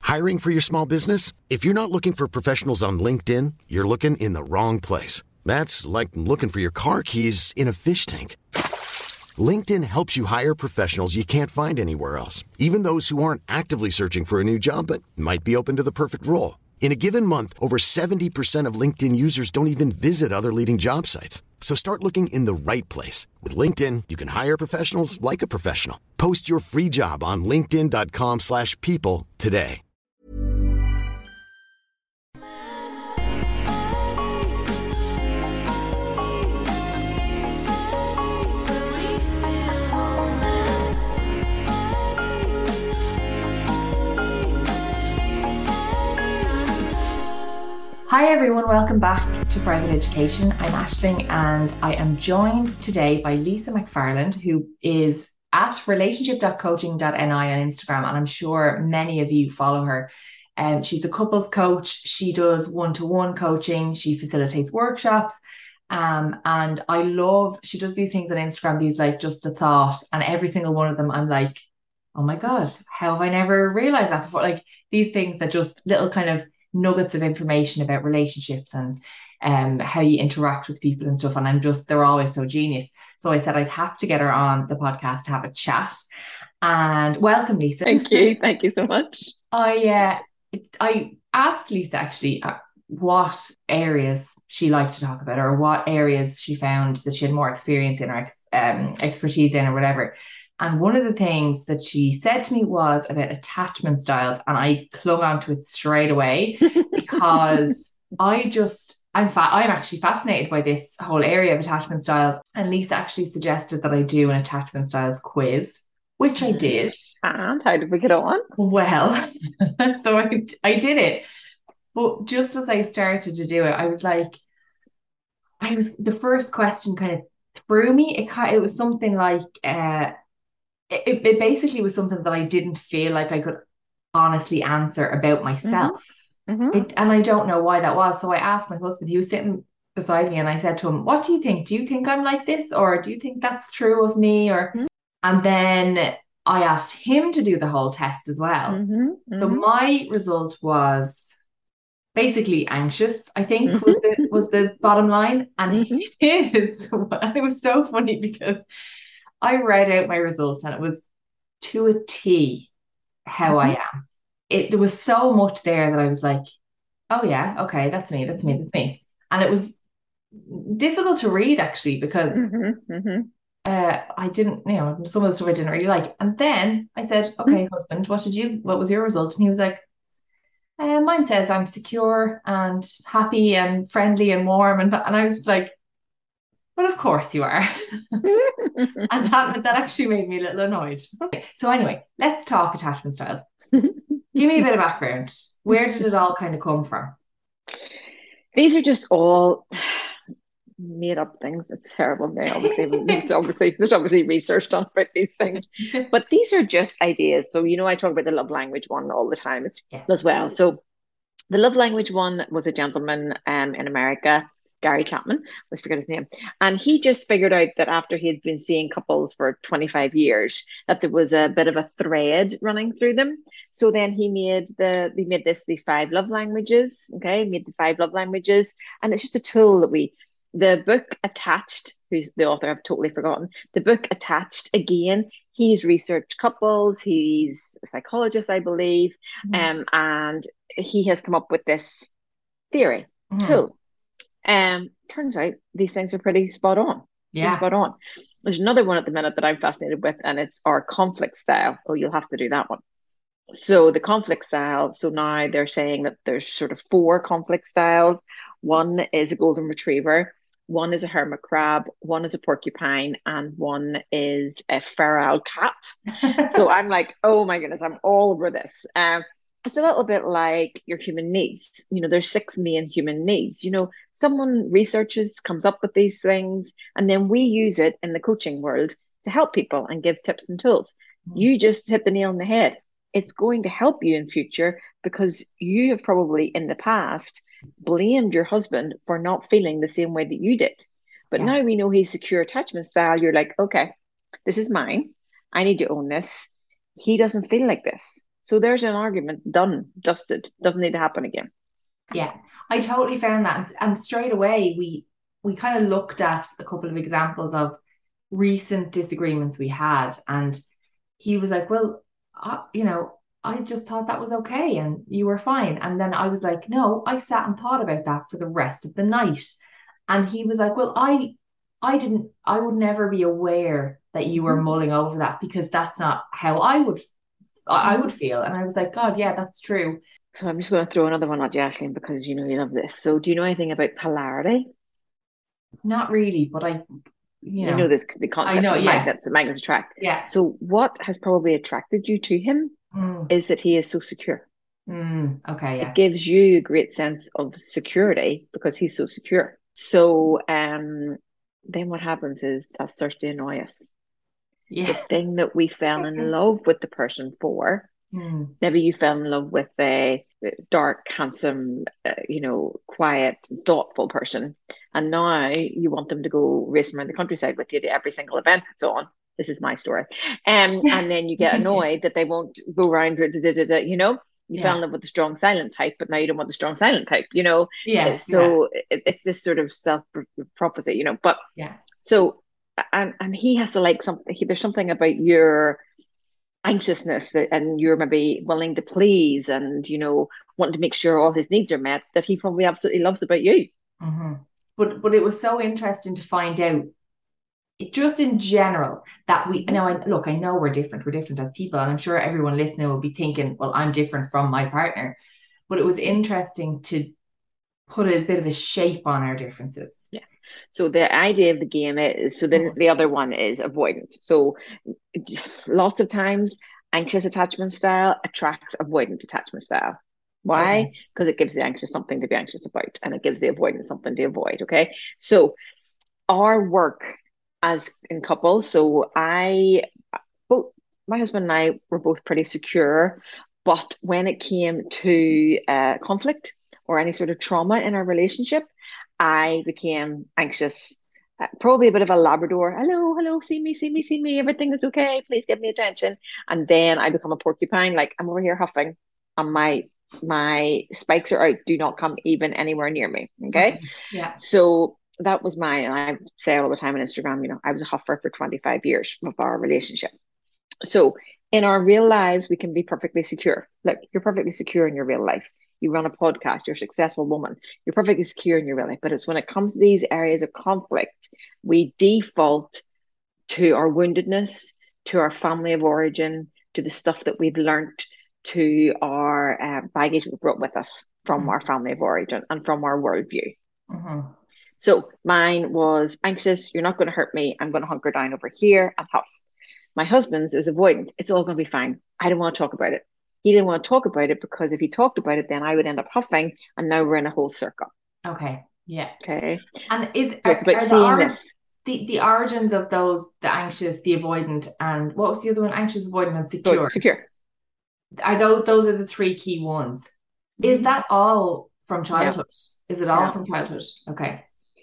Hiring for your small business? If you're not looking for professionals on LinkedIn, you're looking in the wrong place. That's like looking for your car keys in a fish tank. LinkedIn helps you hire professionals you can't find anywhere else, even those who aren't actively searching for a new job but might be open to the perfect role. In a given month, over 70% of LinkedIn users don't even visit other leading job sites. So start looking in the right place. With LinkedIn, you can hire professionals like a professional. Post your free job on linkedin.com/people today. Hi everyone, welcome back to Private Education. I'm Aisling and I am joined today by Lisa McFarland, who is at relationship.coaching.ni on Instagram, and I'm sure many of you follow her. She's a couples coach. She does one-to-one coaching. She facilitates workshops. And I love, she does these things on Instagram, these like just a thought, and every single one of them I'm like, oh my God, how have I never realized that before? Like these things that just little kind of nuggets of information about relationships and how you interact with people and stuff. And they're always so genius. So I said I'd have to get her on the podcast to have a chat. And welcome, Lisa. Thank you. Thank you so much. I asked Lisa actually what areas she liked to talk about, or what areas she found that she had more experience in or expertise in or whatever. And one of the things that she said to me was about attachment styles. And I clung onto it straight away because I'm actually fascinated by this whole area of attachment styles. And Lisa actually suggested that I do an attachment styles quiz, which I did. And how did we get on? Well, so I did it. But just as I started to do it, the first question kind of threw me. It was something like, it basically was something that I didn't feel like I could honestly answer about myself. And I don't know why that was. So I asked my husband, he was sitting beside me, and I said to him, what do you think? Do you think I'm like this? Or do you think that's true of me? And then I asked him to do the whole test as well. So my result was basically anxious, I think, was the bottom line. And it was so funny because I read out my result and it was to a T how I am. There was so much there that I was like, oh yeah, okay, that's me. And it was difficult to read actually because I didn't, some of the stuff I didn't really like. And then I said, okay, husband, what was your result? And he was like, mine says I'm secure and happy and friendly and warm. And I was like, well, of course you are. And that actually made me a little annoyed. So anyway, let's talk attachment styles. Give me a bit of background. Where did it all kind of come from? These are just all made up things. It's terrible. There's obviously research done about these things. But these are just ideas. So, I talk about the love language one all the time as well. So the love language one was a gentleman in America, Gary Chapman, let's forget his name. And he just figured out that after he had been seeing couples for 25 years, that there was a bit of a thread running through them. So then he made these 5 love languages. Okay, made the 5 love languages. And it's just a tool that the book Attached, who's the author, I've totally forgotten. The book Attached, again, he's researched couples. He's a psychologist, I believe. And he has come up with this theory, tool. Turns out these things are pretty spot on. Yeah. Spot on. There's another one at the minute that I'm fascinated with, and it's our conflict style. Oh, you'll have to do that one. So the conflict style, so now they're saying that there's sort of 4 conflict styles. One is a golden retriever, one is a hermit crab, one is a porcupine, and one is a feral cat. So I'm like, oh my goodness, I'm all over this. It's a little bit like your human needs. There's 6 main human needs. Someone researches, comes up with these things, and then we use it in the coaching world to help people and give tips and tools. You just hit the nail on the head. It's going to help you in future because you have probably in the past blamed your husband for not feeling the same way that you did. But now we know he's secure attachment style. You're like, okay, this is mine. I need to own this. He doesn't feel like this. So there's an argument done, dusted, doesn't need to happen again. Yeah, I totally found that. And straight away, we kind of looked at a couple of examples of recent disagreements we had. And he was like, well, I just thought that was okay and you were fine. And then I was like, no, I sat and thought about that for the rest of the night. And he was like, well, I would never be aware that you were mulling over that because that's not how I would feel. And I was like, God, yeah, that's true. So I'm just going to throw another one at you, Aisling, because you know you love this. So do you know anything about polarity? Not really, but You know this, the I concept know, of yeah, magnets attract. yeah. So what has probably attracted you to him Mm, is that he is so secure. okay, It yeah. gives you a great sense of security because he's so secure. So then what happens is that starts to annoy us. The Yeah. thing that we fell in love with the person for, Mm, maybe you fell in love with a dark, handsome, quiet, thoughtful person, and now you want them to go racing around the countryside with you to every single event that's on. This is my story. And then you get annoyed that they won't go around, you know. You fell in yeah. love with the strong silent type, but now you don't want the strong silent type, you know. Yes, yeah, So it's this sort of self prophecy, you know. But yeah. so, and he has to like something. There's something about your anxiousness that, and you're maybe willing to please, and wanting to make sure all his needs are met, that he probably absolutely loves about you. Hmm. But it was so interesting to find out, just in general, that we Mm-hmm. now I know we're different as people, and I'm sure everyone listening will be thinking, well, I'm different from my partner. But it was interesting to put a bit of a shape on our differences. Yeah. So the idea of the game is, so then Mhm. the other one is avoidant. So lots of times anxious attachment style attracts avoidant attachment style. Why? Okay. Because it gives the anxious something to be anxious about, and it gives the avoidant something to avoid. Okay. So our work as in couples, so both my husband and I were both pretty secure, but when it came to conflict or any sort of trauma in our relationship, I became anxious. Probably a bit of a Labrador. Hello, hello, see me, see me, see me. Everything is okay. Please give me attention. And then I become a porcupine. Like I'm over here huffing, and my spikes are out. Do not come even anywhere near me. Okay. Okay. Yeah. So that was mine. And I say all the time on Instagram, I was a huffer for 25 years of our relationship. So in our real lives, we can be perfectly secure. Like you're perfectly secure in your real life. You run a podcast, you're a successful woman, you're perfectly secure in your real life. But it's when it comes to these areas of conflict, we default to our woundedness, to our family of origin, to the stuff that we've learned, to our baggage we brought with us from our Mm-hmm. family of origin and from our worldview. Mm-hmm. So mine was anxious, you're not going to hurt me, I'm going to hunker down over here and huff. My husband's is avoidant. It's all going to be fine. I don't want to talk about it. He didn't want to talk about it because if he talked about it, then I would end up huffing, and now we're in a whole circle. Okay. Yeah. Okay. And So it's about are seeing this. the origins of those, the anxious, the avoidant, and what was the other one? Anxious, avoidant, and So secure. secure. Are those are the three key ones? Is Mm-hmm. that all from No, childhood? Is it all no. from childhood? Okay.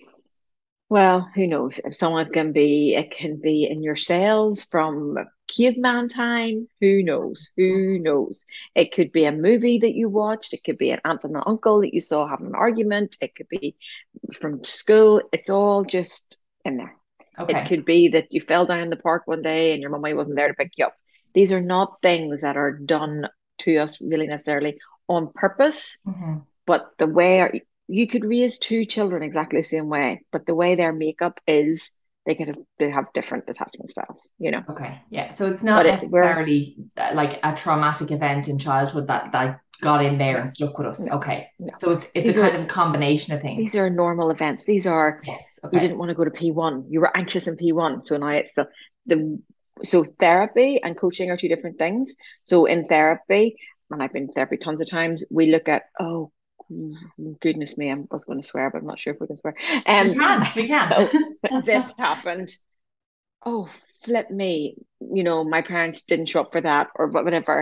Well, who knows? If someone it can be in your cells from caveman time. Who knows? Who knows? It could be a movie that you watched. It could be an aunt and an uncle that you saw having an argument. It could be from school. It's all just in there. It Okay. could be that you fell down in the park one day and your mummy wasn't there to pick you up. These are not things that are done to us really necessarily on purpose, Mm-hmm. but you could raise two children exactly the same way, but the way their makeup is, they have different attachment styles, you know. Okay. Yeah. So it's But not we're necessarily like a traumatic event in childhood that like got in there no, and stuck with us. no, Okay. no. So it's a These kind are of combination of these things. are normal events. These are Yes. you Okay. didn't want to go to P1. You were anxious in P1. So now it's the so therapy and coaching are two different things. So in therapy, and I've been in therapy tons of times, we look at, oh goodness me, I was going to swear, but I'm not sure if we can swear. We Um can. We can. oh, this happened. Oh, flip me. My parents didn't show up for that or whatever.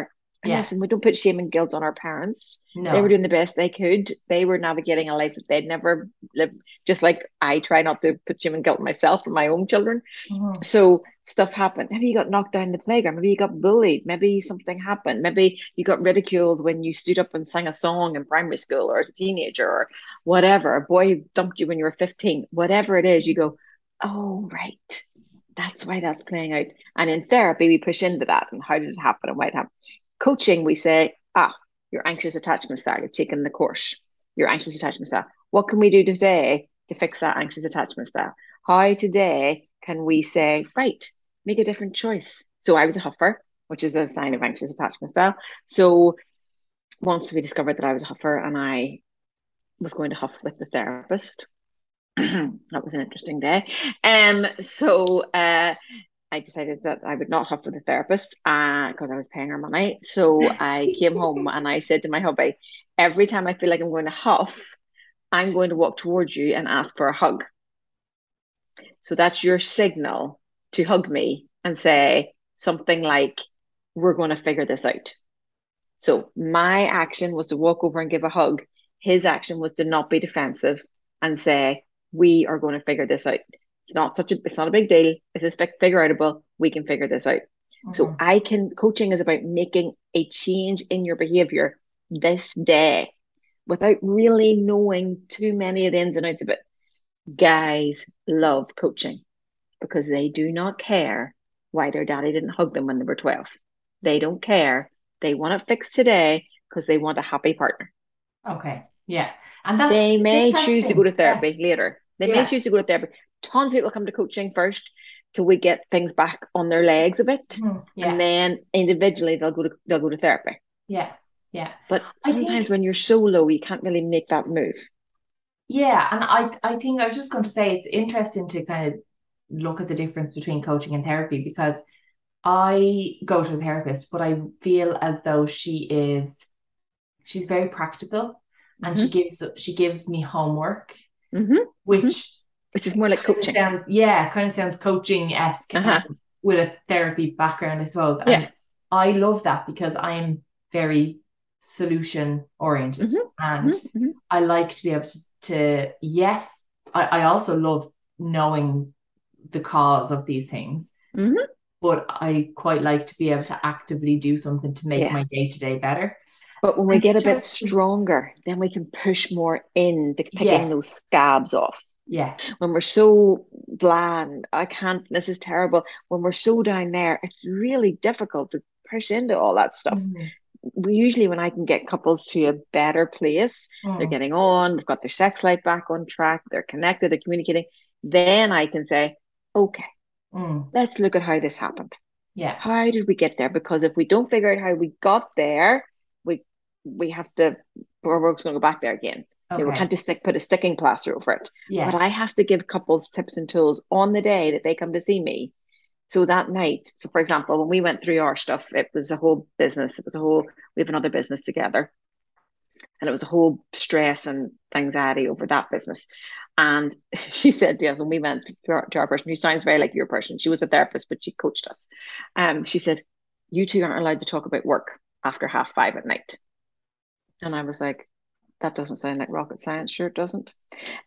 And Yeah. listen, we don't put shame and guilt on our parents. They were No. doing the best they could. They were navigating a life that they'd never lived. Just like I try not to put shame and guilt on myself and my own children. Mhm. So stuff happened. Maybe you got knocked down the playground. Maybe you got bullied. Maybe something happened. Maybe you got ridiculed when you stood up and sang a song in primary school or as a teenager or whatever. A boy dumped you when you were 15. Whatever it is, you go, oh, right. That's why that's playing out. And in therapy, we push into that and how did it happen and why it happened. Coaching, we say, your anxious attachment style. You've taken the course. Your anxious attachment style. What can we do today to fix that anxious attachment style? How today can we say, right, make a different choice? So I was a huffer, which is a sign of anxious attachment style. So once we discovered that I was a huffer and I was going to huff with the therapist, that was an interesting day. So I decided that I would not huff with the therapist because I was paying her money. So I came home and I said to my hubby, every time I feel like I'm going to huff, I'm going to walk towards you and ask for a hug. So that's your signal to hug me and say something like, we're going to figure this out. So my action was to walk over and give a hug. His action was to not be defensive and say, we are going to figure this out. It's not a big deal. It's figure outable. We can figure this out. So coaching is about making a change in your behavior this day without really knowing too many of the ins and outs of it. Guys love coaching because they do not care why their daddy didn't hug them when they were 12. They don't care. They want it fixed today because they want a happy partner. Okay. Yeah. And that's They may choose to go to interesting. Yeah. therapy later. They may Yeah. choose to go to therapy. Tons of people come to coaching first till we get things back on their legs a bit. Yeah. And then individually they'll go to therapy. Yeah. Yeah. But I sometimes think, when you're so low, you can't really make that move. yeah. And I think I was just going to say it's interesting to kind of look at the difference between coaching and therapy because I go to a therapist, but I feel as though she's very practical and she gives me homework, which is more like coaching. Kind of sounds coaching-esque with a therapy background, I suppose. And I love that because I'm very solution oriented and I like to be able to yes, I also love knowing the cause of these things. But I quite like to be able to actively do something to make my day-to-day better. But when we get a bit stronger, then we can push more into picking those scabs off. Yeah. When we're so bland, this is terrible. When we're so down there, it's really difficult to push into all that stuff. We usually, when I can get couples to a better place, they're getting on, they've got their sex life back on track, they're connected, they're communicating, then I can say, okay, let's look at how this happened. Yeah. How did we get there? Because if we don't figure out how we got there, we have to, we're going to go back there again. Okay. We can't just put a sticking plaster over it. Yes. But I have to give couples tips and tools on the day that they come to see me. So that night, for example, when we went through our stuff, it was a whole business. We have another business together. And it was a whole stress and anxiety over that business. And she said to us when we went to our person, who sounds very like your person, she was a therapist, but she coached us. She said, you two aren't allowed to talk about work after 5:30 at night. And I was like, that doesn't sound like rocket science. Sure, it doesn't.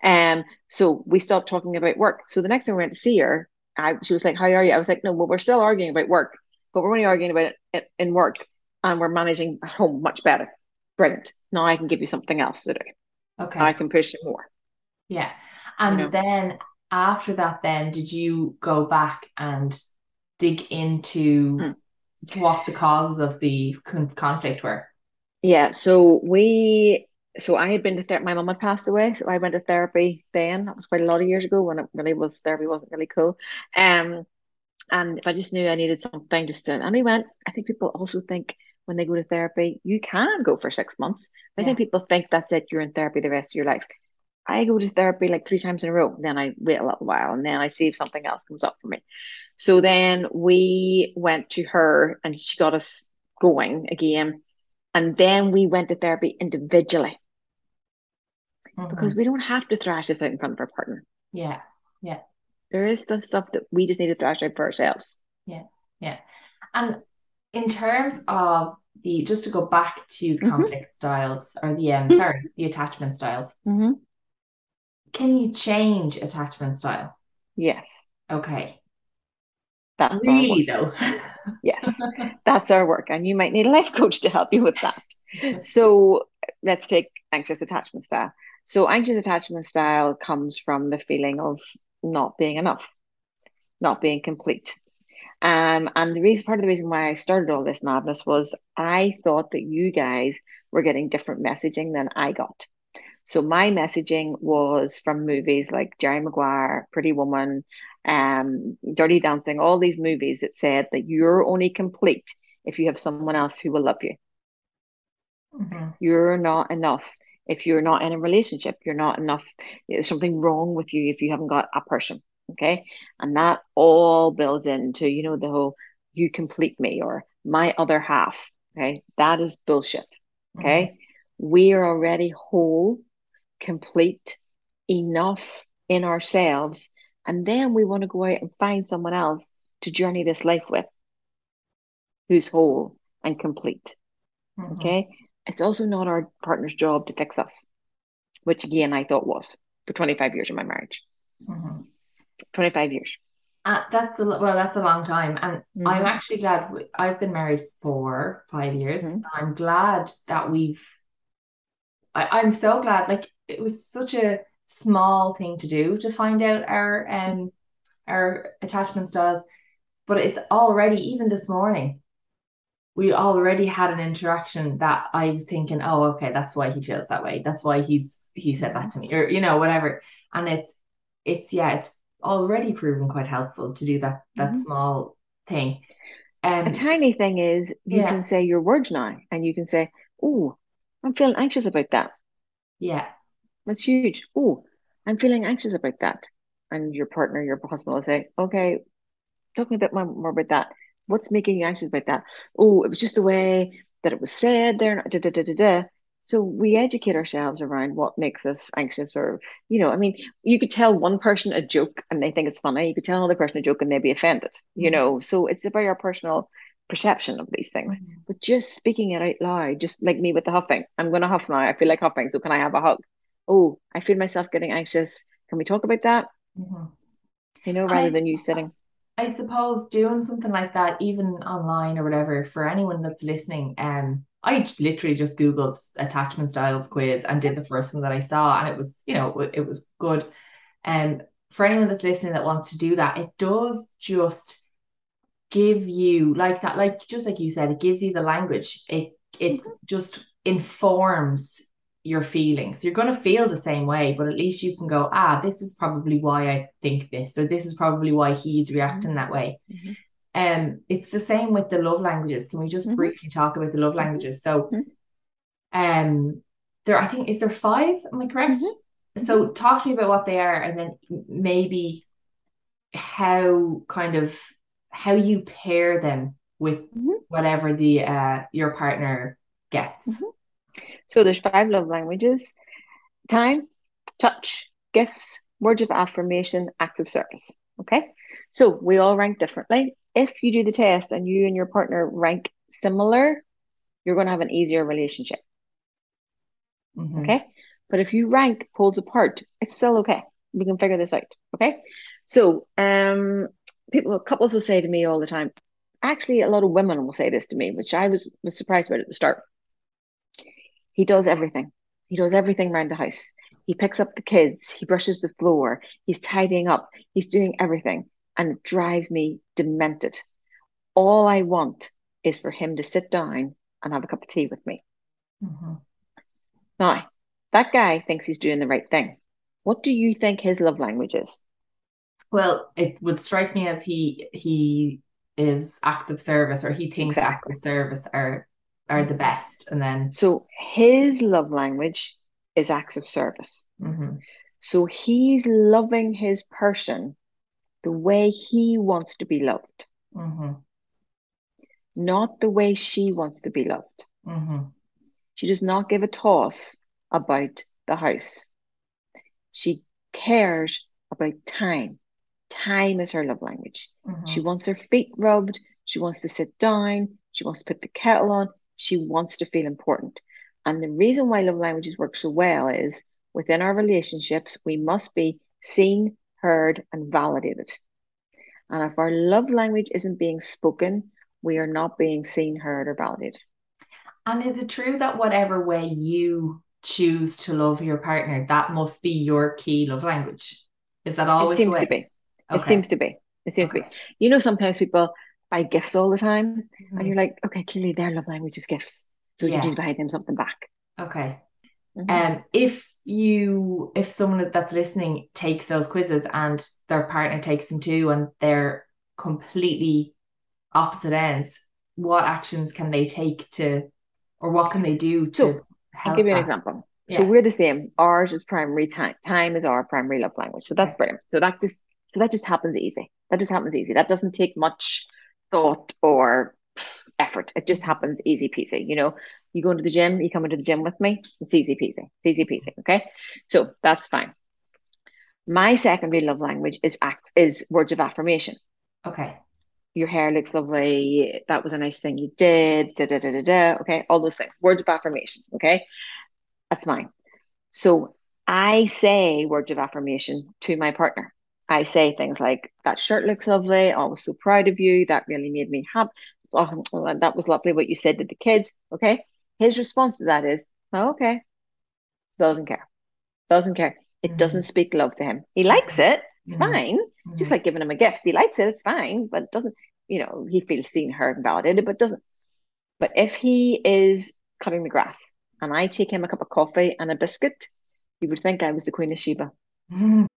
So we stopped talking about work. So the next time we went to see her, she was like, how are you? I was like, no, well, we're still arguing about work, but we're only arguing about it in work and we're managing at home much better. Brilliant. Now I can give you something else to do. Okay. I can push you more. Yeah. And then after that, then did you go back and dig into what the causes of the conflict were? Yeah. So I had been to therapy. My mum had passed away, so I went to therapy then. That was quite a lot of years ago when therapy wasn't really cool. And if I just knew I needed something and we went. I think people also think when they go to therapy, you can go for 6 months. I think people think that's it. You're in therapy the rest of your life. I go to therapy like 3 times in a row. Then I wait a little while and then I see if something else comes up for me. So then we went to her and she got us going again. And then we went to therapy individually because we don't have to thrash this out in front of our partner. Yeah. Yeah. There is the stuff that we just need to thrash out for ourselves. Yeah. Yeah. And in terms of the just to go back to the Mm-hmm. conflict styles or the attachment styles. Mm-hmm. Can you change attachment style? Yes, Okay. that's our Really work. though. Yes, that's our work. And you might need a life coach to help you with that. So let's take anxious attachment style. So anxious attachment style comes from the feeling of not being enough, not being complete. And the reason, part of the reason why I started all this madness was I thought that you guys were getting different messaging than I got. So my messaging was from movies like Jerry Maguire, Pretty Woman, Dirty Dancing, all these movies that said that you're only complete if you have someone else who will love you. Mhm. You're not enough. If you're not in a relationship, you're not enough. There's something wrong with you if you haven't got a person. Okay. And that all builds into, the whole you complete me or my other half. Okay. That is bullshit. Mhm. Okay. We are already whole, complete, enough in ourselves. And then we want to go out and find someone else to journey this life with who's whole and complete. Mhm. Okay. It's also not our partner's job to fix us, which again I thought was for 25 years of my marriage. Mhm. 25 years. That's a long time, and I'm Mm-hmm. actually glad I've been married for 5 years. And Mm-hmm. I'm glad that I'm so glad. Like it was such a small thing to do to find out our attachment styles, but it's already even this morning. We already had an interaction that I was thinking, oh, okay, that's why he feels that way. That's why he said Mm-hmm. that to me, or whatever. And it's already proven quite helpful to do that Mm-hmm. small thing. A tiny thing is you can Yeah, say your words now and you can say, oh, I'm feeling anxious about that. yeah. That's huge. Oh, I'm feeling anxious about that. And your partner, your husband will say, okay, talk me a bit more about that. What's making you anxious about that? Oh, it was just the way that it was said there. Da, da, da, da, da. So we educate ourselves around what makes us anxious, or, I mean, you could tell one person a joke and they think it's funny. You could tell another person a joke and they'd be offended. Mhm. So it's about our personal perception of these things. Mhm. But just speaking it out loud, just like me with the huffing, I'm going to huff now. I feel like huffing. So can I have a hug? Oh, I feel myself getting anxious. Can we talk about that? Mhm. And Rather than you sitting. I suppose doing something like that, even online or whatever, for anyone that's listening, I literally just Googled attachment styles quiz and did the first one that I saw, and it was, it was good. For anyone that's listening that wants to do that, it does just give you like that, like just like you said, it gives you the language. It Mhm. just informs your feelings. You're going to feel the same way, but at least you can go, this is probably why I think this, or this is probably why he's reacting that way. Mhm. It's the same with the love languages. Can we just Mhm. briefly talk about the love Mhm. languages? So, Mhm. there, I think, is there five? Am I correct? Mhm. Mhm. So, talk to me about what they are, and then maybe how kind of how you pair them with Mhm. whatever the your partner gets. Mhm. So there's five love languages: time, touch, gifts, words of affirmation, acts of service. Okay. So we all rank differently. If you do the test and you and your partner rank similar, you're going to have an easier relationship. Hmm. Okay. But if you rank poles apart, it's still okay. We can figure this out. Okay. So, couples will say to me all the time, actually, a lot of women will say this to me, which I was surprised about at the start. He does everything. He does everything around the house. He picks up the kids. He brushes the floor. He's tidying up. He's doing everything. And it drives me demented. All I want is for him to sit down and have a cup of tea with me. Hmm. Now, that guy thinks he's doing the right thing. What do you think his love language is? Well, it would strike me as he is active service, or he thinks Exactly. active service are the Mhm. best, and then So his love language is acts of service. hmm. So he's loving his person the way he wants to be loved, Hmm. not the way she wants to be loved. Hmm. She does not give a toss about the house. She cares about time. Time is her love language. She Hmm. wants her feet rubbed. She wants to sit down. She wants to put the kettle on. She wants to feel important. And the reason why love languages work so well is within our relationships, we must be seen, heard, and validated. And if our love language isn't being spoken, we are not being seen, heard, or validated. And is it true that whatever way you choose to love your partner, that must be your key love language? Is that It always the seems to way? be. It Okay. seems to be. It seems to be. Okay. You know, sometimes people buy gifts all the time, and Mhm. you're like, okay, clearly their love language is gifts. So you Yeah. need to buy them something back. Okay. Mhm. If someone that's listening takes those quizzes and their partner takes them too, and they're completely opposite ends, what actions can they take to, or what can they do to So I'll give help you an that? example. So Yeah. we're the same. Ours is primary time. Time is our primary love language. So that's Okay. brilliant. So that just happens easy. That just happens easy. That doesn't take much thought or effort. It just Mhm. happens easy peasy. You go into the gym, you come into the gym with me, it's easy peasy. It's easy peasy. Okay. So that's fine. My secondary love language is words of affirmation. Okay. Your hair looks lovely. That was a nice thing you did. Da, da, da, da, da. Okay. All those things. Words of affirmation. Okay. That's mine. So I say words of affirmation to my partner. I say things like, that shirt looks lovely. I was so proud of you. That really made me happy. Oh, that was lovely what you said to the kids. Okay. His response to that is, oh, okay. Doesn't care. Doesn't care. It doesn't Mhm. speak love to him. He likes Mhm. it. It's Mhm. fine. Just Mhm. like giving him a gift. He likes it. It's fine. But it doesn't, he feels seen, heard, and validated, but doesn't. But if he is cutting the grass and I take him a cup of coffee and a biscuit, you would think I was the Queen of Sheba. Mhm.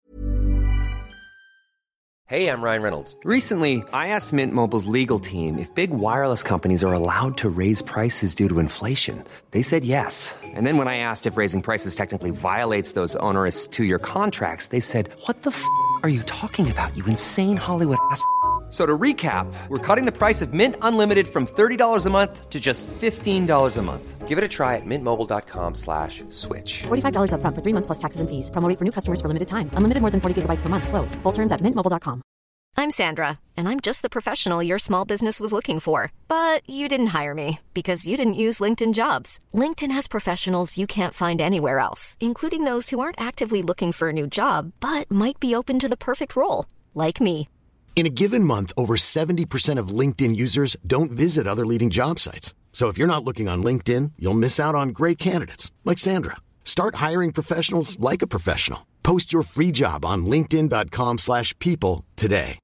Hey, I'm Ryan Reynolds. Recently, I asked Mint Mobile's legal team if big wireless companies are allowed to raise prices due to inflation. They said yes. And then when I asked if raising prices technically violates those onerous 2-year contracts, they said, "What the f*** are you talking about, you insane Hollywood ass?" So to recap, we're cutting the price of Mint Unlimited from $30 a month to just $15 a month. Give it a try at mintmobile.com/switch. $45 up front for 3 months plus taxes and fees. Promo rate for new customers for limited time. Unlimited more than 40 gigabytes per month. Slows full terms at mintmobile.com. I'm Sandra, and I'm just the professional your small business was looking for. But you didn't hire me because you didn't use LinkedIn Jobs. LinkedIn has professionals you can't find anywhere else, including those who aren't actively looking for a new job, but might be open to the perfect role, like me. In a given month, over 70% of LinkedIn users don't visit other leading job sites. So if you're not looking on LinkedIn, you'll miss out on great candidates like Sandra. Start hiring professionals like a professional. Post your free job on linkedin.com/people today.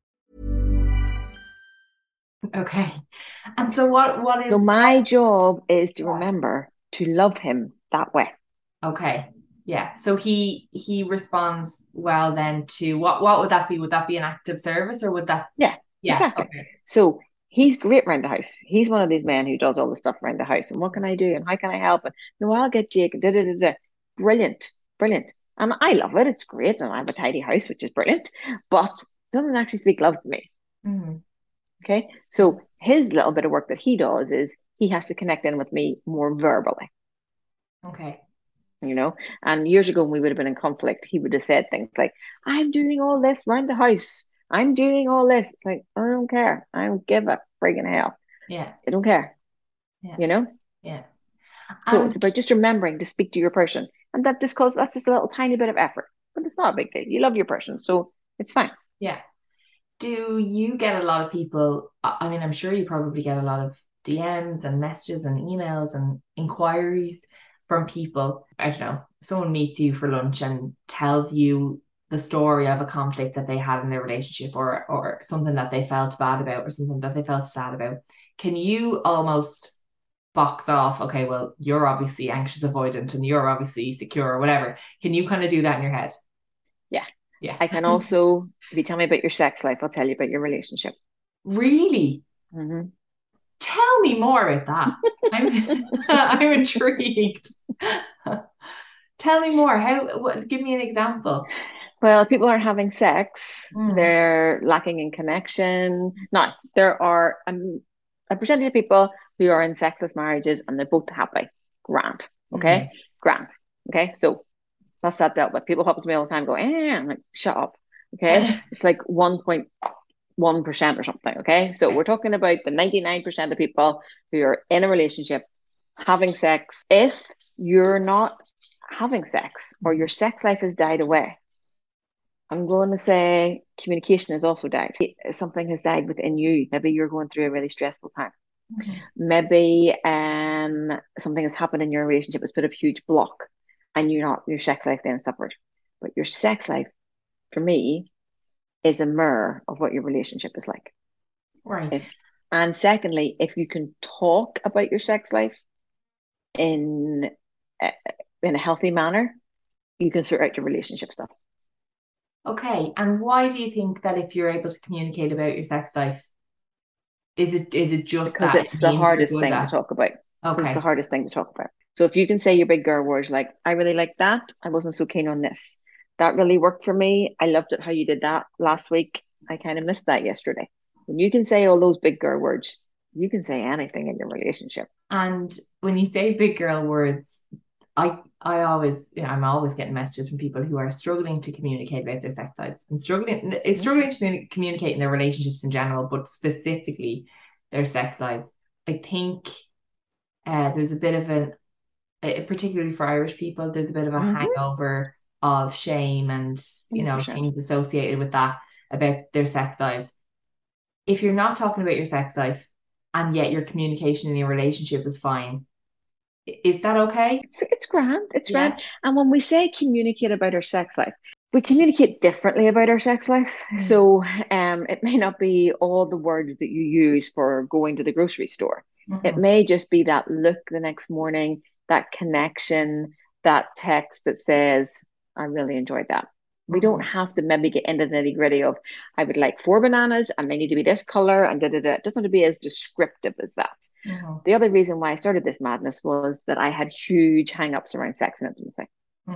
Okay. And so what So is my job is to yeah. remember to love him that way. Okay. Yeah. So he responds well then to what would that be? Would that be an act of service or would that Yeah, yeah, exactly. okay. So he's great around the house. He's one of these men who does all the stuff around the house. And what can I do? And how can I help? And no, I'll get Jake. And da, da, da, da. Brilliant, brilliant. And I love it. It's great. And I have a tidy house, which is brilliant. But it doesn't actually speak love to me. Mhm. Okay. So his little bit of work that he does is he has to connect in with me more verbally, Okay. And years ago, when we would have been in conflict, he would have said things like, I'm doing all this around the house. I'm doing all this. It's like, I don't care. I don't give a friggin' hell. Yeah. I don't care, Yeah. you know? Yeah. So And it's about just remembering to speak to your person. And that's just a little tiny bit of effort, but it's not a big deal. You love your person, so it's fine. yeah. Do you get a lot of people? I mean, I'm sure you probably get a lot of DMs and messages and emails and inquiries from people. I don't know, someone meets you for lunch and tells you the story of a conflict that they had in their relationship or something that they felt bad about or something that they felt sad about. Can you almost box off, okay, well, you're obviously anxious avoidant and you're obviously secure or whatever. Can you kind of do that in your head? Yeah. Yeah. I can also, if you tell me about your sex life, I'll tell you about your relationship. Really? Mm-hmm. Tell me more about that. I'm intrigued. Tell me more. Give me an example. Well, if people aren't having sex, Mm. they're lacking in connection. Now, there are a percentage of people who are in sexless marriages and they're both happy. Grand. Okay. Mm. Grand. Okay. So that's that dealt with. People pop to me all the time, go, I'm like, shut up. Okay. It's like 1.1% or something. Okay. So we're talking about the 99% of people who are in a relationship having sex, if you're not having sex or your sex life has died away, I'm going to say communication has also died. Something has died within you. Maybe you're going through a really stressful time. Maybe something has happened in your relationship, it's put a huge block, and your sex life then suffered. But your sex life, for me, is a mirror of what your relationship is like. Right. And secondly, if you can talk about your sex life in a healthy manner, you can sort out your relationship stuff. Okay. And why do you think that if you're able to communicate about your sex life, is it just because that it's the hardest thing to talk about? Okay. It's the hardest thing to talk about. So if you can say your big girl words like, I really like that, I wasn't so keen on this. That really worked for me. I loved it how you did that last week. I kind of missed that yesterday. When you can say all those big girl words, you can say anything in your relationship. And when you say big girl words, I'm always getting messages from people who are struggling to communicate about their sex lives and struggling to communicate in their relationships in general, but specifically their sex lives. I think there's a bit of particularly for Irish people, there's a bit of a hangover of shame and, 100%. Things associated with that about their sex lives. If you're not talking about your sex life and yet your communication in your relationship is fine, is that okay? It's grand. It's grand. And when we say communicate about our sex life, we communicate differently about our sex life. So it may not be all the words that you use for going to the grocery store. It may just be that look the next morning, that connection, that text that says, I really enjoyed that. We don't have to maybe get into the nitty gritty of, I would like 4 bananas and they need to be this color and da da da. It doesn't have to be as descriptive as that. The other reason why I started this madness was that I had huge hang-ups around sex and intimacy.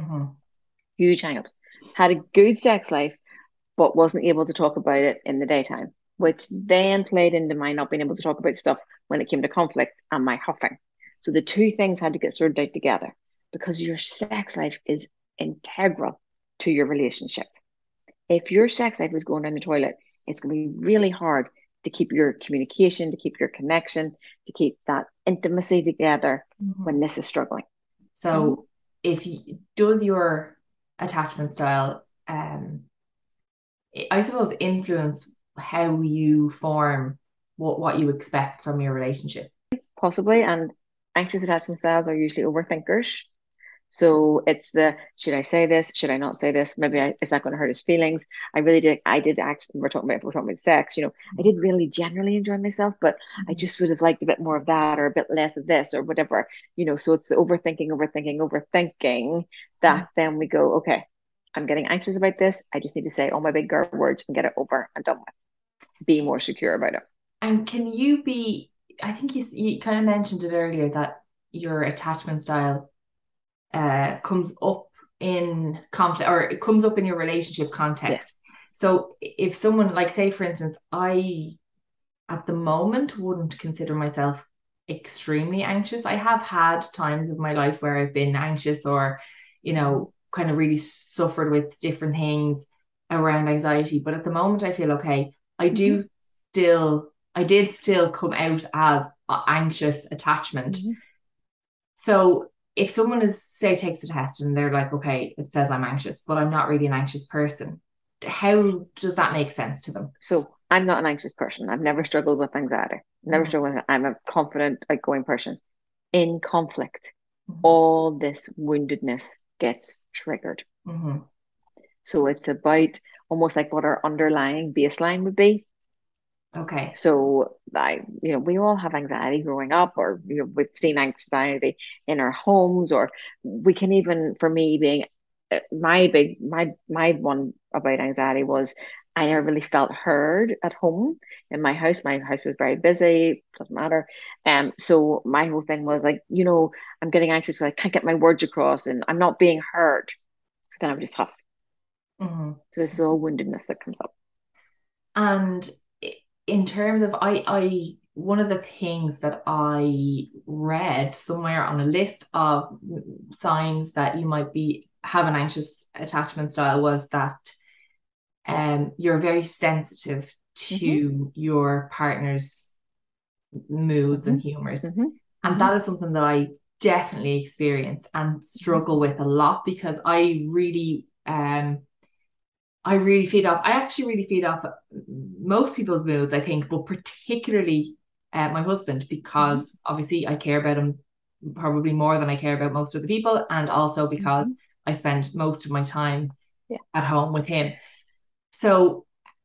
Huge hang-ups. Had a good sex life, but wasn't able to talk about it in the daytime, which then played into my not being able to talk about stuff when it came to conflict and my huffing. So the two things had to get sorted out together because your sex life is integral to your relationship. If your sex life is going down the toilet, it's going to be really hard to keep your communication, to keep your connection, to keep that intimacy together when this is struggling. So does your attachment style, I suppose, influence how you form what you expect from your relationship? Possibly. And anxious attachment styles are usually overthinkers. So it's should I say this? Should I not say this? Maybe is that going to hurt his feelings? I did actually, we're talking about sex, I did really generally enjoy myself, but I just would have liked a bit more of that or a bit less of this or whatever, so it's the overthinking that then we go, okay, I'm getting anxious about this. I just need to say all my big girl words and get it over and done with. Be more secure about it. And can you I think you kind of mentioned it earlier that your attachment style comes up in conflict, or it comes up in your relationship context. So if someone, like, say for instance, I at the moment wouldn't consider myself extremely anxious. I have had times of my life where I've been anxious or kind of really suffered with different things around anxiety, but at the moment I feel okay. I did still come out as anxious attachment. So if someone takes a test and they're like, okay, it says I'm anxious, but I'm not really an anxious person, how does that make sense to them? So I'm not an anxious person. I've never struggled with anxiety. Never struggled with it. I'm a confident, outgoing person. In conflict, all this woundedness gets triggered. So it's about almost like what our underlying baseline would be. Okay. So we all have anxiety growing up, or we've seen anxiety in our homes, or we can even, for me, being my one about anxiety was I never really felt heard at home in my house. My house was very busy, doesn't matter. So my whole thing was like, I'm getting anxious, so I can't get my words across, and I'm not being heard. So then I would just huff. So this is all woundedness that comes up. And in terms of I one of the things that I read somewhere on a list of signs that you might have an anxious attachment style was that you're very sensitive to your partner's moods and humors. And that is something that I definitely experience and struggle with a lot, because I really feed off. I actually really feed off most people's moods, I think, but particularly my husband, because obviously I care about him probably more than I care about most of the people, and also because I spend most of my time at home with him. So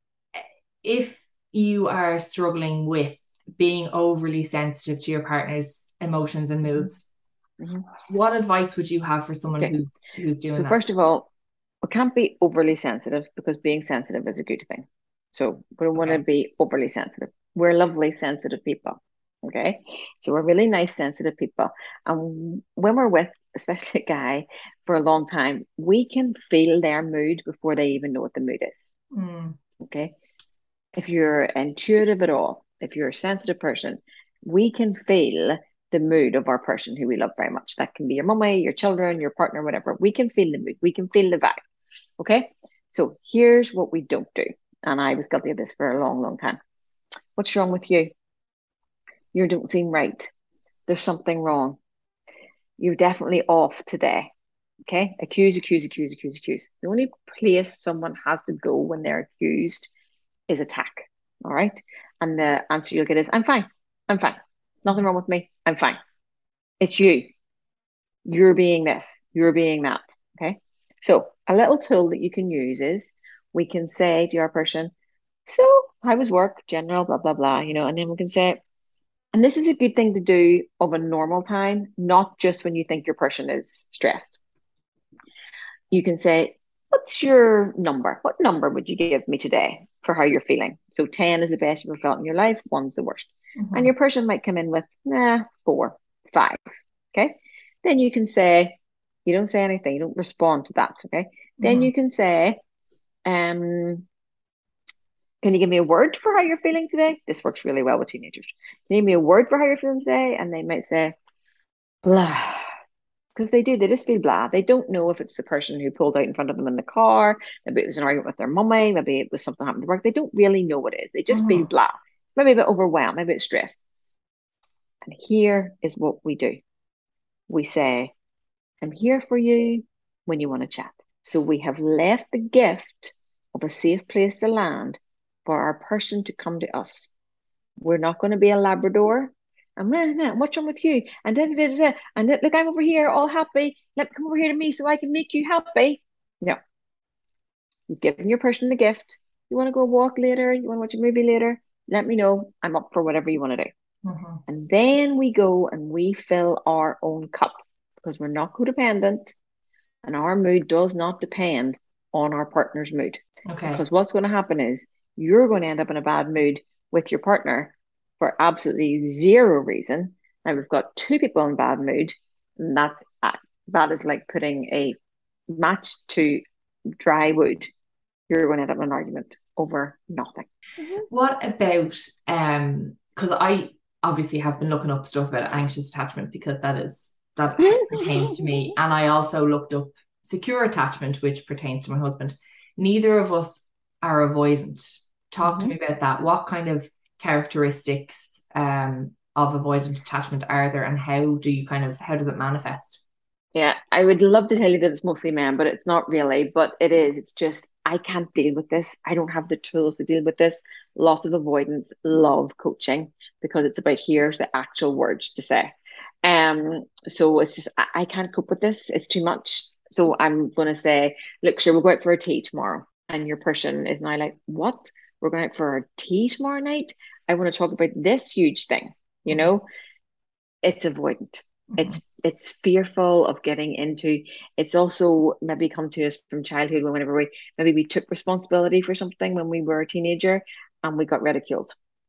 if you are struggling with being overly sensitive to your partner's emotions and moods, what advice would you have for someone who's doing that? First of all, we can't be overly sensitive, because being sensitive is a good thing. So we don't want to be overly sensitive. We're lovely, sensitive people. Okay. So we're really nice, sensitive people. And when we're with, especially a guy, for a long time, we can feel their mood before they even know what the mood is. Okay. If you're intuitive at all, if you're a sensitive person, we can feel the mood of our person who we love very much. That can be your mummy, your children, your partner, whatever. We can feel the mood. We can feel the vibe. Okay. So here's what we don't do. And I was guilty of this for a long, long time. What's wrong with you? You don't seem right. There's something wrong. You're definitely off today. Okay. Accuse. The only place someone has to go when they're accused is attack. All right. And the answer you'll get is, I'm fine. Nothing wrong with me. I'm fine. It's you. You're being this. You're being that. Okay. So a little tool that you can use is, we can say to our person, so how was work, general, blah, blah, blah, and then we can say, and this is a good thing to do of a normal time, not just when you think your person is stressed. You can say, what's your number? What number would you give me today for how you're feeling? So 10 is the best you've ever felt in your life. 1's the worst. And your person might come in with, 4, 5. Okay. Then you can say, you don't say anything. You don't respond to that. Okay. Then you can say, can you give me a word for how you're feeling today? This works really well with teenagers. Can you give me a word for how you're feeling today? And they might say, blah. Because they just feel blah. They don't know if it's the person who pulled out in front of them in the car. Maybe it was an argument with their mummy. Maybe it was something happened at work. They don't really know what it is. They just feel blah. Maybe a bit overwhelmed. Maybe it's stressed. And here is what we do. We say, I'm here for you when you want to chat. So we have left the gift of a safe place to land for our person to come to us. We're not going to be a Labrador. And what's wrong with you? And and look, I'm over here all happy. Let me come over here to me so I can make you happy. No. You've given your person the gift. You want to go walk later? You want to watch a movie later? Let me know. I'm up for whatever you want to do. And then we go and we fill our own cup, because we're not codependent and our mood does not depend on our partner's mood. Okay. Because what's going to happen is you're going to end up in a bad mood with your partner for absolutely zero reason. Now we've got 2 people in bad mood, and that is like putting a match to dry wood. You're going to end up in an argument over nothing. What about because I obviously have been looking up stuff about anxious attachment, because that pertains to me, and I also looked up secure attachment, which pertains to my husband. Neither of us are avoidant. Talk to me about that. What kind of characteristics of avoidant attachment are there, and how does it manifest? Yeah, I would love to tell you that it's mostly men, but it's not really. But it is. It's just, I can't deal with this. I don't have the tools to deal with this. Lots of avoidants love coaching, because it's about, here's the actual words to say. So it's just, I can't cope with this. It's too much. So I'm going to say, look, sure, we'll go out for a tea tomorrow. And your person is now like, what? We're going out for a tea tomorrow night? I want to talk about this huge thing. It's avoidant. It's fearful of getting into. It's also maybe come to us from childhood, whenever we took responsibility for something when we were a teenager and we got ridiculed.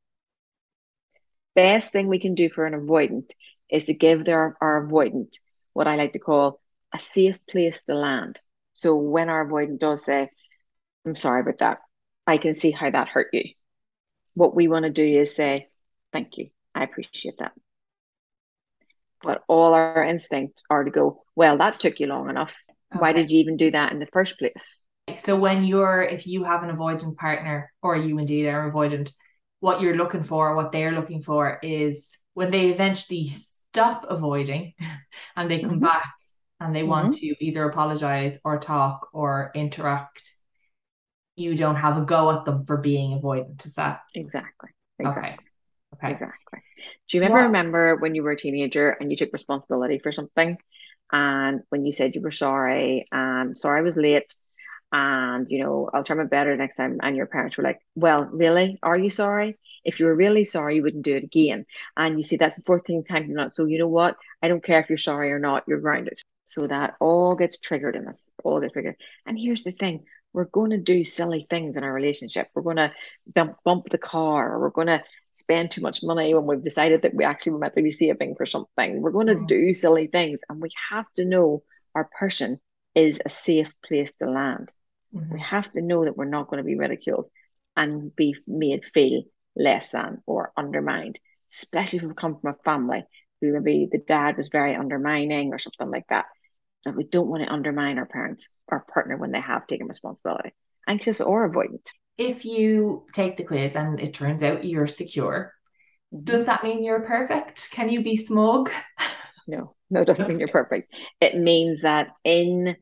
Best thing we can do for an avoidant is to give our avoidant what I like to call a safe place to land. So when our avoidant does say, I'm sorry about that, I can see how that hurt you. What we want to do is say, thank you, I appreciate that. But all our instincts are to go, well, that took you long enough. Okay. Why did you even do that in the first place? So if you have an avoidant partner, or you indeed are avoidant, what you're looking for, what they're looking for is, when they eventually stop avoiding and they come back and they want to either apologize or talk or interact, you don't have a go at them for being avoidant. Is that Exactly. okay? Exactly. Do you remember when you were a teenager and you took responsibility for something, and when you said you were sorry, sorry I was late, and I'll try my better next time, and your parents were like, well, really? Are you sorry? If you were really sorry, you wouldn't do it again. And you see, that's the fourth thing time not. So you know what? I don't care if you're sorry or not, you're grounded. So that all gets triggered in us, all gets triggered. And here's the thing. We're going to do silly things in our relationship. We're going to bump the car, or we're going to spend too much money when we've decided that we actually meant to be saving for something. We're going to do silly things, and we have to know our person is a safe place to land. We have to know that we're not going to be ridiculed and be made feel less than or undermined, especially if we come from a family who maybe the dad was very undermining or something like that. That we don't want to undermine our parents or partner when they have taken responsibility, anxious or avoidant. If you take the quiz and it turns out you're secure, does that mean you're perfect? Can you be smug? No, it doesn't mean you're perfect. It means that in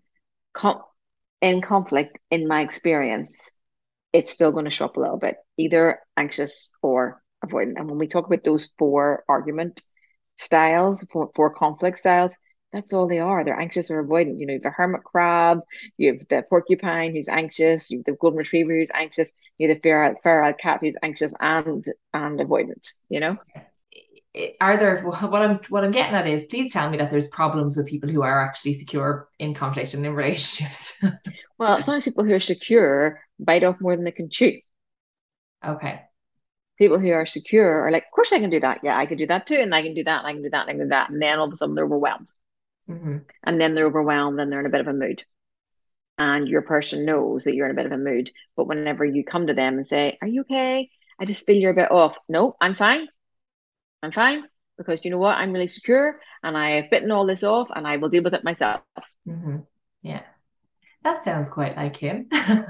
conflict, in my experience, it's still going to show up a little bit, either anxious or avoidant. And when we talk about those 4 argument styles, 4 conflict styles, that's all they are. They're anxious or avoidant. You have the hermit crab, you have the porcupine who's anxious, you have the golden retriever who's anxious, you have the feral cat who's anxious and avoidant, Are there, what I'm getting at is, please tell me that there's problems with people who are actually secure in conflict and in relationships. Well, sometimes people who are secure bite off more than they can chew. Okay. People who are secure are like, of course I can do that. Yeah, I can do that too. And I can do that. And I can do that. And I can do that. And then all of a sudden they're overwhelmed. And then they're overwhelmed and they're in a bit of a mood. And your person knows that you're in a bit of a mood. But whenever you come to them and say, are you okay? I just feel you're a bit off. No, I'm fine. I'm fine. Because you know what? I'm really secure and I have bitten all this off and I will deal with it myself. Yeah. That sounds quite like him.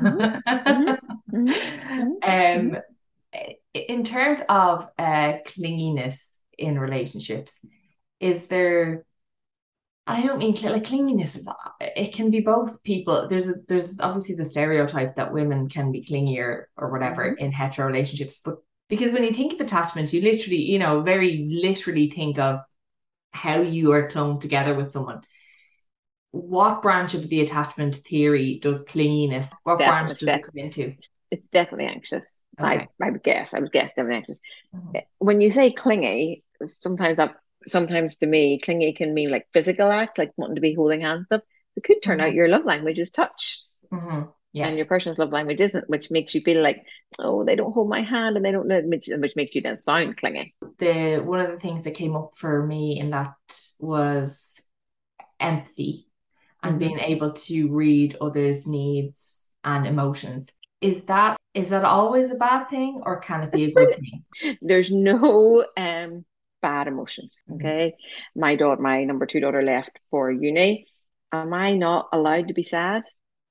In terms of clinginess in relationships, is there, I don't mean like clinginess, it can be both people. There's obviously the stereotype that women can be clingier or whatever in hetero relationships, but because when you think of attachment, you literally, very literally think of how you are clung together with someone. What branch of the attachment theory does clinginess? What branch does it come into? It's definitely anxious. Okay. I would guess definitely anxious. When you say clingy, sometimes to me, clingy can mean like physical act, like wanting to be holding hands and stuff. It could turn out your love language is touch. Yeah. And your person's love language isn't, which makes you feel like, oh, they don't hold my hand and they don't know, which makes you then sound clingy. One of the things that came up for me in that was empathy and being able to read others' needs and emotions. Is that always a bad thing, or can it be a good thing? There's no bad emotions. Okay. My number 2 daughter left for uni. Am I not allowed to be sad?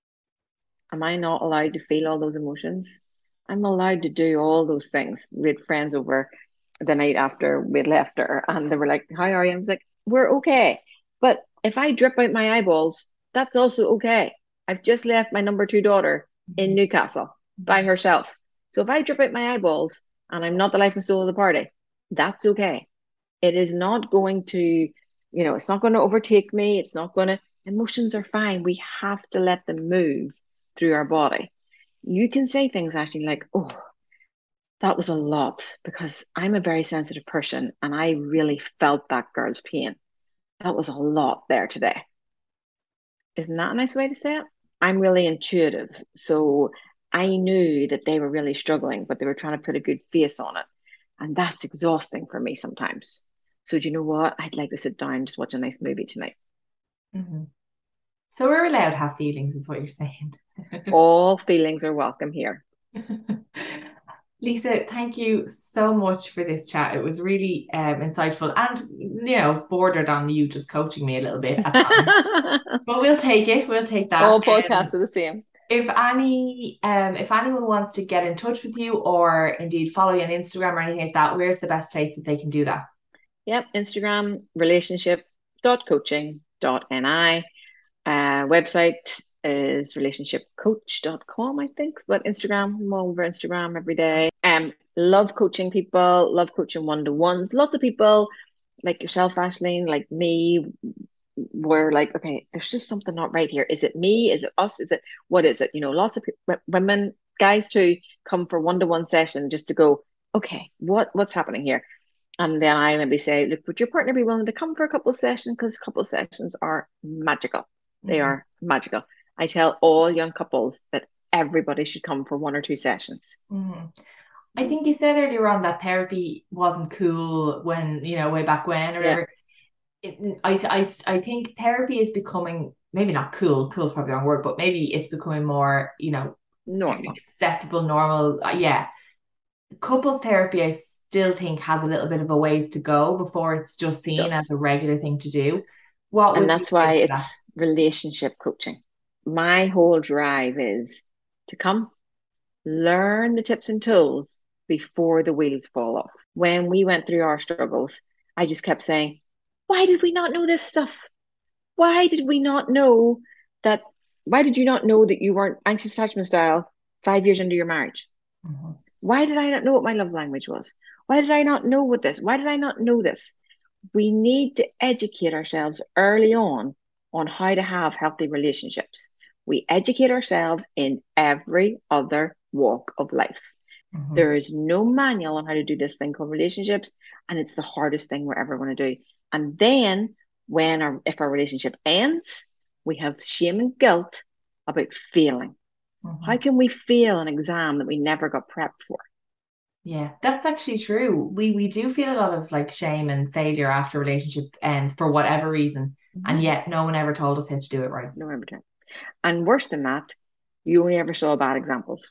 Am I not allowed to feel all those emotions? I'm allowed to do all those things. We had friends over the night after we'd left her and they were like, how are you? I was like, we're okay. But if I drip out my eyeballs, that's also okay. I've just left my number 2 daughter in Newcastle by herself. So if I drip out my eyeballs and I'm not the life and soul of the party, that's okay. It is not going to, it's not going to overtake me. It's not going to, emotions are fine. We have to let them move through our body. You can say things actually like, oh, that was a lot, because I'm a very sensitive person and I really felt that girl's pain. That was a lot there today. Isn't that a nice way to say it? I'm really intuitive. So I knew that they were really struggling, but they were trying to put a good face on it. And that's exhausting for me sometimes. So do you know what? I'd like to sit down and just watch a nice movie tonight. So we're allowed to have feelings, is what you're saying. All feelings are welcome here. Lisa, thank you so much for this chat. It was really insightful and, bordered on you just coaching me a little bit at times. But we'll take it. We'll take that. All podcasts are the same. If anyone wants to get in touch with you or indeed follow you on Instagram or anything like that, where's the best place that they can do that? Yep, Instagram, relationship.coaching.ni. Website is relationshipcoach.com, I think. But Instagram, I'm all over Instagram every day. Love coaching people, love coaching one-to-ones. Lots of people like yourself, Aisling, like me, were like, okay, there's just something not right here. Is it me? Is it us? Is it, what is it? You know, lots of women, guys too, come for one-to-one session just to go, okay, what's happening here? And then I maybe say, look, would your partner be willing to come for a couple of sessions? Because couple of sessions are magical. They are magical. I tell all young couples that everybody should come for 1 or 2 sessions. I think you said earlier on that therapy wasn't cool when, you know, way back when or whatever. I think therapy is becoming, maybe not cool is probably the wrong word, but maybe it's becoming more, you know, normal, acceptable, normal. Couple therapy, I still think, has a little bit of a ways to go before it's just seen as a regular thing to do. And that's why it's relationship coaching. My whole drive is to come learn the tips and tools before the wheels fall off. When we went through our struggles, I just kept saying, why did we not know this stuff? Why did we not know that? Why did you not know that you weren't anxious attachment style 5 years into your marriage? Why did I not know what my love language was? Why did I not know what this? Why did I not know this? We need to educate ourselves early on how to have healthy relationships. We educate ourselves in every other walk of life. There is no manual on how to do this thing called relationships, and it's the hardest thing we're ever going to do. And then if our relationship ends, we have shame and guilt about failing. How can we fail an exam that we never got prepped for? Yeah, that's actually true. We do feel a lot of like shame and failure after a relationship ends for whatever reason. And yet no one ever told us how to do it right. No one ever did. And worse than that, you only ever saw bad examples.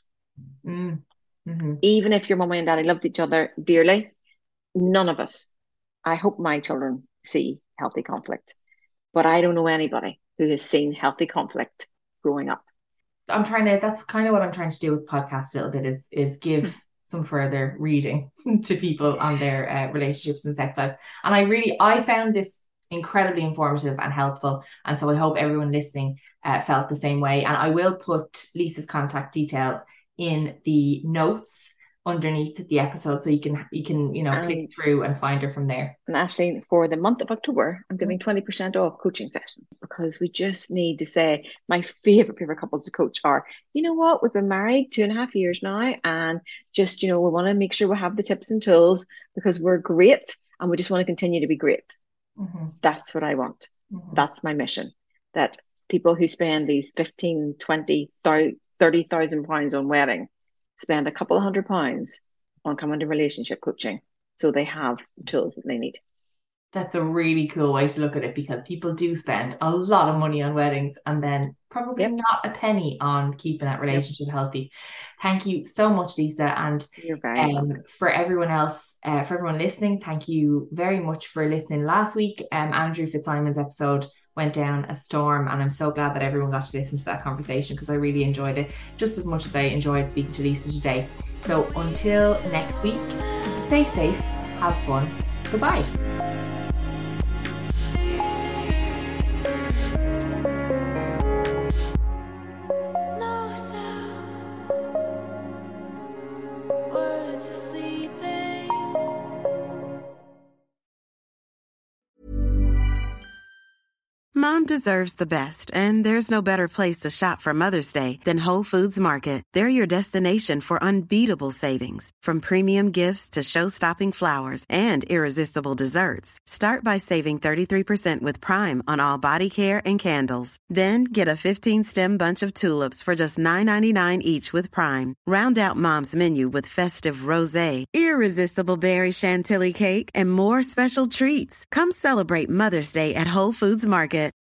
Even if your mum and daddy loved each other dearly, none of us, I hope my children see healthy conflict, but I don't know anybody who has seen healthy conflict growing up. That's kind of what I'm trying to do with podcast a little bit, is give some further reading to people on their relationships and sex lives. And I found this incredibly informative and helpful. And so I hope everyone listening felt the same way. And I will put Lisa's contact details in the notes underneath the episode, so you can click through and find her from there. And actually, for the month of October, I'm giving 20% off coaching sessions, because we just need to say, my favorite couples to coach are, you know what, we've been married 2.5 years now, and just, you know, we want to make sure we have the tips and tools because we're great and we just want to continue to be great. That's what I want. That's my mission. That people who spend these 15, 20, 30,000 pounds on wedding spend a couple of £100 on coming to relationship coaching, so they have the tools that they need. That's a really cool way to look at it, because people do spend a lot of money on weddings and then probably not a penny on keeping that relationship healthy. Thank you so much, Lisa. And you're very welcome. For everyone else, for everyone listening, thank you very much for listening last week. Andrew Fitzsimon's episode went down a storm, and I'm so glad that everyone got to listen to that conversation, because I really enjoyed it just as much as I enjoyed speaking to Lisa today. So until next week, stay safe, have fun, goodbye. Mom deserves the best, and there's no better place to shop for Mother's Day than Whole Foods Market. They're your destination for unbeatable savings, from premium gifts to show-stopping flowers and irresistible desserts. Start by saving 33% with Prime on all body care and candles. Then get a 15-stem bunch of tulips for just $9.99 each with Prime. Round out Mom's menu with festive rosé, irresistible berry chantilly cake, and more special treats. Come celebrate Mother's Day at Whole Foods Market.